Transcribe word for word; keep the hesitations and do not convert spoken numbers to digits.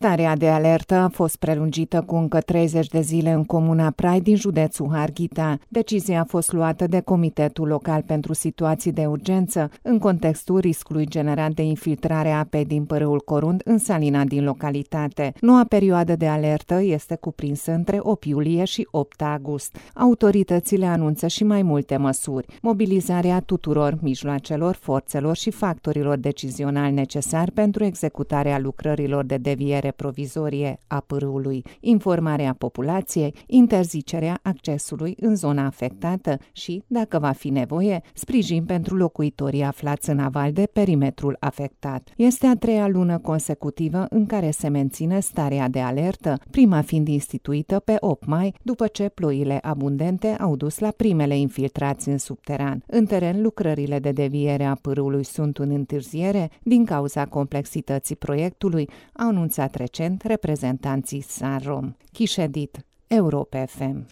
Starea de alertă a fost prelungită cu încă treizeci de zile în comuna Prai din județul Harghita. Decizia a fost luată de Comitetul Local pentru Situații de Urgență în contextul riscului generat de infiltrare a apei din pârâul Corund în salina din localitate. Noua perioadă de alertă este cuprinsă între opt iulie și opt august. Autoritățile anunță și mai multe măsuri: mobilizarea tuturor mijloacelor, forțelor și factorilor decizionali necesari pentru executarea lucrărilor de deviere provizorie a pârâului, informarea populației, interzicerea accesului în zona afectată și, dacă va fi nevoie, sprijin pentru locuitorii aflați în aval de perimetrul afectat. Este a treia lună consecutivă în care se menține starea de alertă, prima fiind instituită pe opt mai, după ce ploile abundente au dus la primele infiltrații în subteran. În teren, lucrările de deviere a pârâului sunt în întârziere din cauza complexității proiectului, au anunțat recent reprezentanții Sarom. Chiședit, Europa F M.